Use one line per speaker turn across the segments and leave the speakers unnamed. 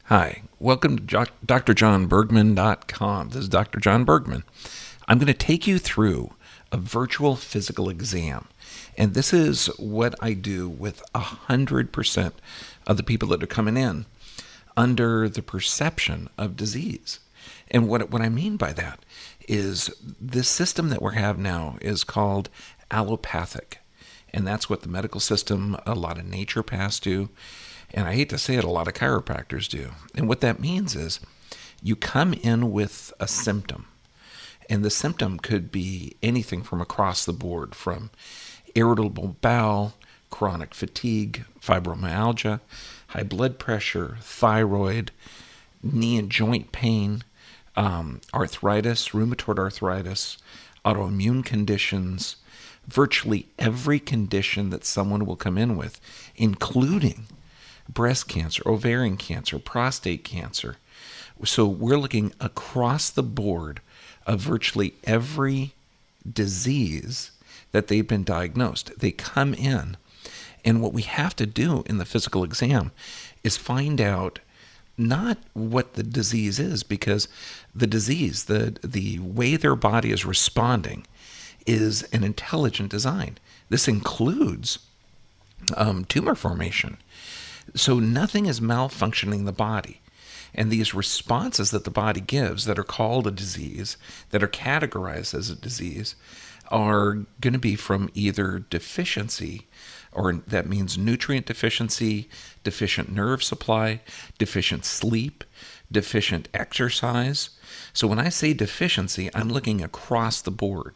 Hi, welcome to drjohnbergman.com. This is Dr. John Bergman. I'm going to take you through a virtual physical exam. And this is what I do with 100% of the people that are coming in under the perception of disease. And what I mean by that is this system that we have now is called allopathic. And that's what the medical system, a lot of naturopaths do. And I hate to say it, a lot of chiropractors do. And what that means is you come in with a symptom. And the symptom could be anything from across the board, from irritable bowel, chronic fatigue, fibromyalgia, high blood pressure, thyroid, knee and joint pain, arthritis, rheumatoid arthritis, autoimmune conditions, virtually every condition that someone will come in with, including breast cancer, ovarian cancer, prostate cancer. So we're looking across the board of virtually every disease that they've been diagnosed. They come in, and what we have to do in the physical exam is find out not what the disease is, because the disease, the way their body is responding is an intelligent design. This includes tumor formation. So nothing is malfunctioning the body. And these responses that the body gives that are called a disease, that are categorized as a disease, are going to be from either deficiency, or that means nutrient deficiency, deficient nerve supply, deficient sleep, deficient exercise. So when I say deficiency, I'm looking across the board.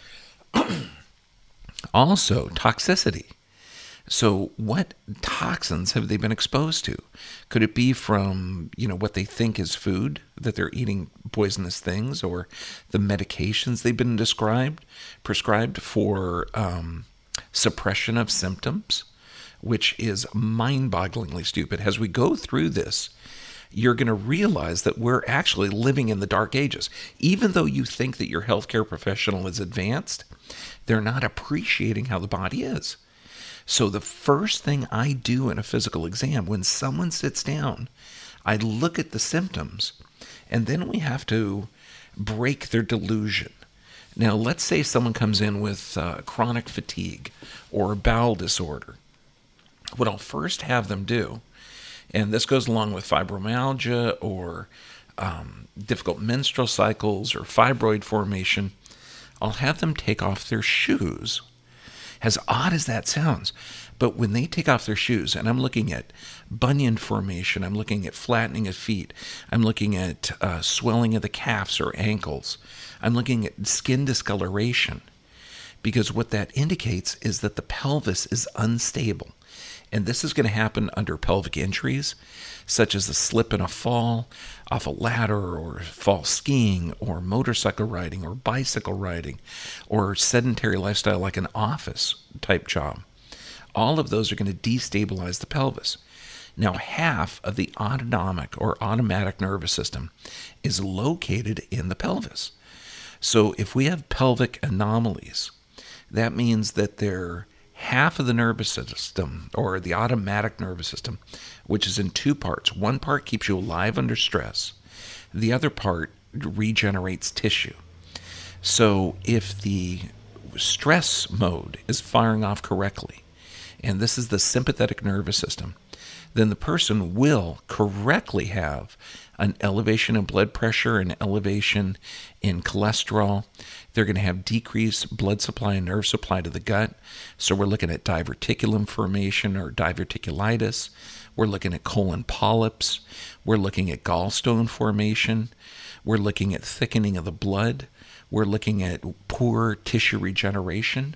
Also, toxicity. So what toxins have they been exposed to? Could it be from, what they think is food, that they're eating poisonous things, or the medications they've been prescribed for suppression of symptoms, which is mind-bogglingly stupid. As we go through this, you're going to realize that we're actually living in the dark ages. Even though you think that your healthcare professional is advanced, they're not appreciating how the body is. So the first thing I do in a physical exam, when someone sits down, I look at the symptoms, and then we have to break their delusion. Now, let's say someone comes in with chronic fatigue or bowel disorder. What I'll first have them do, and this goes along with fibromyalgia or difficult menstrual cycles or fibroid formation, I'll have them take off their shoes. As odd as that sounds, but when they take off their shoes, and I'm looking at bunion formation, I'm looking at flattening of feet, I'm looking at swelling of the calves or ankles, I'm looking at skin discoloration, because what that indicates is that the pelvis is unstable. And this is going to happen under pelvic injuries, such as a slip and a fall off a ladder, or fall skiing, or motorcycle riding, or bicycle riding, or sedentary lifestyle like an office type job. All of those are going to destabilize the pelvis. Now, half of the autonomic or automatic nervous system is located in the pelvis. So if we have pelvic anomalies, that means that they're half of the nervous system, or the automatic nervous system, which is in two parts. One part keeps you alive under stress. The other part regenerates tissue. So if the stress mode is firing off correctly, and this is the sympathetic nervous system, then the person will correctly have an elevation in blood pressure, an elevation in cholesterol. They're going to have decreased blood supply and nerve supply to the gut. So we're looking at diverticulum formation or diverticulitis. We're looking at colon polyps. We're looking at gallstone formation. We're looking at thickening of the blood. We're looking at poor tissue regeneration.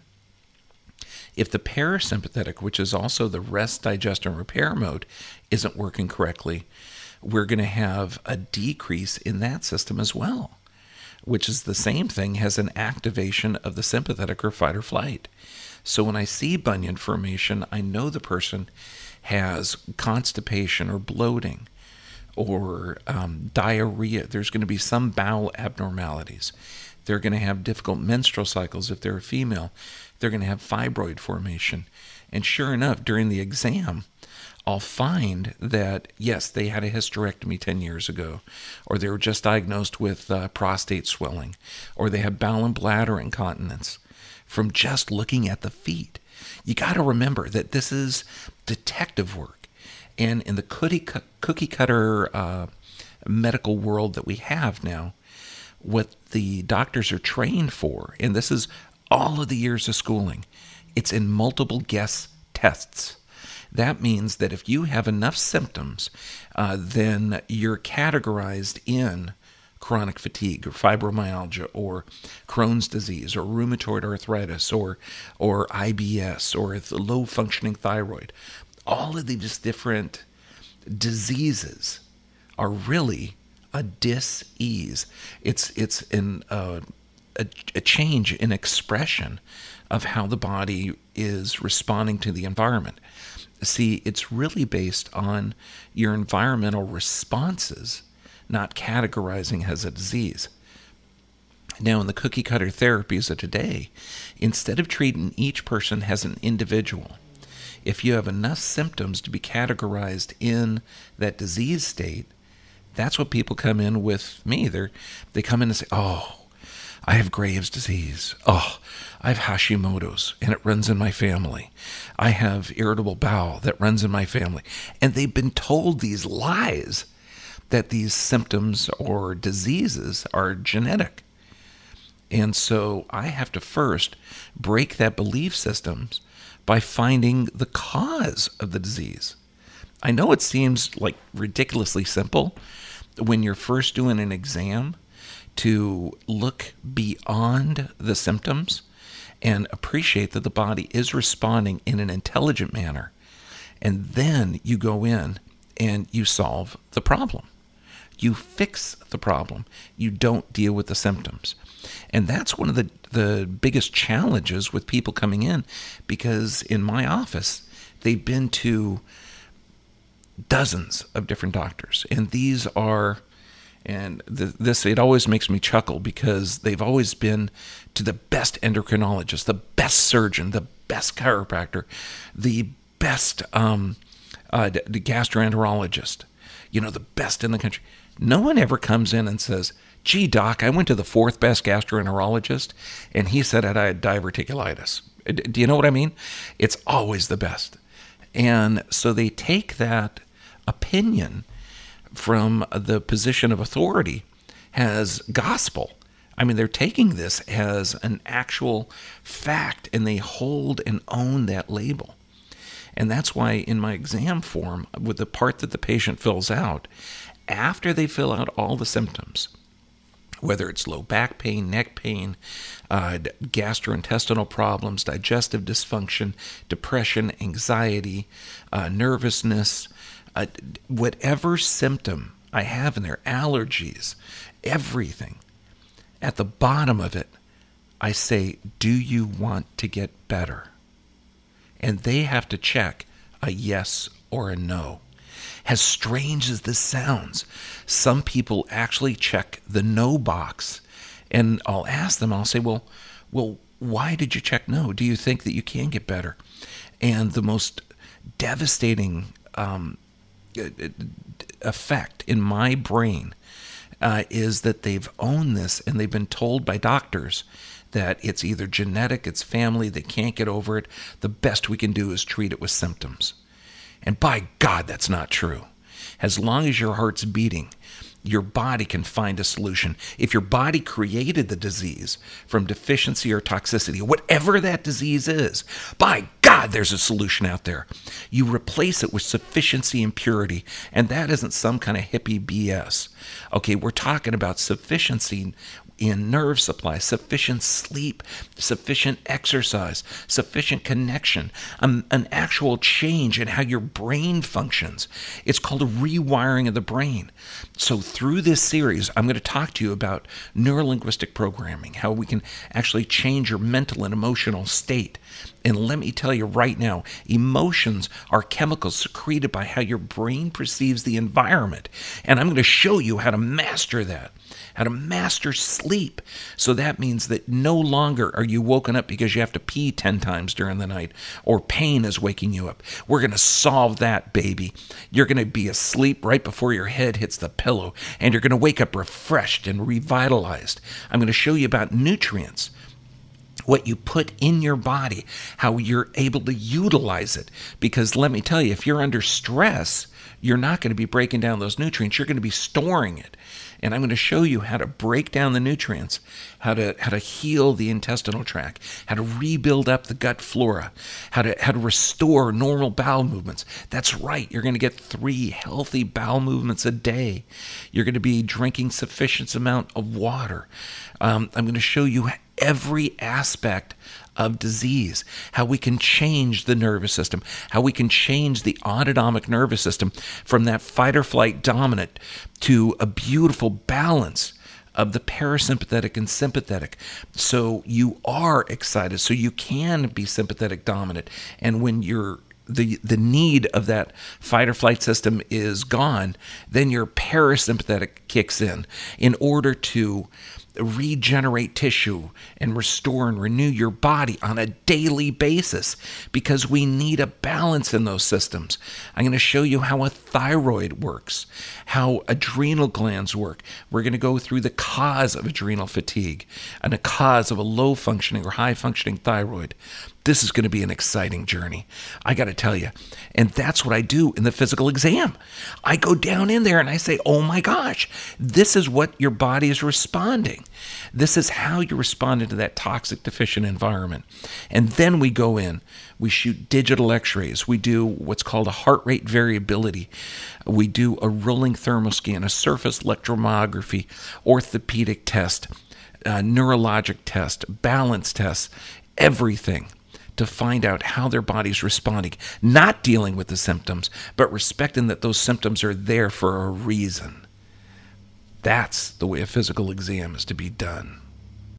If the parasympathetic, which is also the rest, digest, and repair mode, isn't working correctly, we're going to have a decrease in that system as well, which is the same thing as an activation of the sympathetic or fight or flight. So when I see bunion formation, I know the person has constipation or bloating or diarrhea. There's going to be some bowel abnormalities. They're going to have difficult menstrual cycles if they're a female. They're going to have fibroid formation. And sure enough, during the exam, I'll find that, yes, they had a hysterectomy 10 years ago, or they were just diagnosed with prostate swelling, or they have bowel and bladder incontinence from just looking at the feet. You got to remember that this is detective work. And in the cookie cutter medical world that we have now, what the doctors are trained for, and this is all of the years of schooling, it's in multiple guess tests. That means that if you have enough symptoms, then you're categorized in chronic fatigue or fibromyalgia or Crohn's disease or rheumatoid arthritis or IBS or low functioning thyroid. All of these different diseases are really a dis-ease. It's a change in expression of how the body is responding to the environment. See, it's really based on your environmental responses, not categorizing as a disease. Now, in the cookie cutter therapies of today, instead of treating each person as an individual, if you have enough symptoms to be categorized in that disease state, that's what people come in with me. They come in and say, oh, I have Graves' disease. Oh, I have Hashimoto's, and it runs in my family. I have irritable bowel that runs in my family. And they've been told these lies that these symptoms or diseases are genetic. And so I have to first break that belief system by finding the cause of the disease. I know it seems like ridiculously simple when you're first doing an exam to look beyond the symptoms and appreciate that the body is responding in an intelligent manner. And then you go in and you solve the problem. You fix the problem. You don't deal with the symptoms. And that's one of the biggest challenges with people coming in, because in my office, they've been to dozens of different doctors. And these are, it always makes me chuckle because they've always been to the best endocrinologist, the best surgeon, the best chiropractor, the best the gastroenterologist, the best in the country. No one ever comes in and says, gee, doc, I went to the fourth best gastroenterologist, and he said I had diverticulitis. Do you know what I mean? It's always the best. And so they take that opinion from the position of authority as gospel. I mean, they're taking this as an actual fact, and they hold and own that label. And that's why in my exam form, with the part that the patient fills out, after they fill out all the symptoms, whether it's low back pain, neck pain, gastrointestinal problems, digestive dysfunction, depression, anxiety, nervousness, whatever symptom I have in there, allergies, everything, at the bottom of it, I say, do you want to get better? And they have to check a yes or a no. As strange as this sounds, some people actually check the no box. And I'll ask them, I'll say, well, why did you check no? Do you think that you can get better? And the most devastating effect in my brain is that they've owned this, and they've been told by doctors that it's either genetic, it's family, they can't get over it. The best we can do is treat it with symptoms. And by God, that's not true. As long as your heart's beating, your body can find a solution. If your body created the disease from deficiency or toxicity, whatever that disease is, by God, there's a solution out there. You replace it with sufficiency and purity, and that isn't some kind of hippie BS. Okay, we're talking about sufficiency in nerve supply, sufficient sleep, sufficient exercise, sufficient connection, an actual change in how your brain functions. It's called a rewiring of the brain. So through this series, I'm going to talk to you about neurolinguistic programming, how we can actually change your mental and emotional state. And let me tell you right now, emotions are chemicals secreted by how your brain perceives the environment. And I'm going to show you how to master that. how to master sleep. So that means that no longer are you woken up because you have to pee 10 times during the night or pain is waking you up. We're going to solve that, baby. You're going to be asleep right before your head hits the pillow, and you're going to wake up refreshed and revitalized. I'm going to show you about nutrients, what you put in your body, how you're able to utilize it. Because let me tell you, if you're under stress, you're not going to be breaking down those nutrients. You're going to be storing it. And I'm going to show you how to break down the nutrients, how to heal the intestinal tract, how to rebuild up the gut flora, how to restore normal bowel movements. That's right. You're going to get 3 healthy bowel movements a day. You're going to be drinking sufficient amount of water. I'm going to show you every aspect of disease, how we can change the nervous system, how we can change the autonomic nervous system from that fight or flight dominant to a beautiful balance of the parasympathetic and sympathetic. So you are excited, so you can be sympathetic dominant. And when you're the need of that fight or flight system is gone, then your parasympathetic kicks in order to regenerate tissue and restore and renew your body on a daily basis, because we need a balance in those systems. I'm going to show you how a thyroid works, how adrenal glands work. We're going to go through the cause of adrenal fatigue and the cause of a low functioning or high functioning thyroid. This is going to be an exciting journey, I got to tell you. And that's what I do in the physical exam. I go down in there and I say, oh my gosh, this is what your body is responding. This is how you're responding to that toxic deficient environment. And then we go in, we shoot digital x-rays. We do what's called a heart rate variability. We do a rolling thermoscan, a surface electromyography, orthopedic test, neurologic test, balance tests, everything, to find out how their body's responding, not dealing with the symptoms, but respecting that those symptoms are there for a reason. That's the way a physical exam is to be done.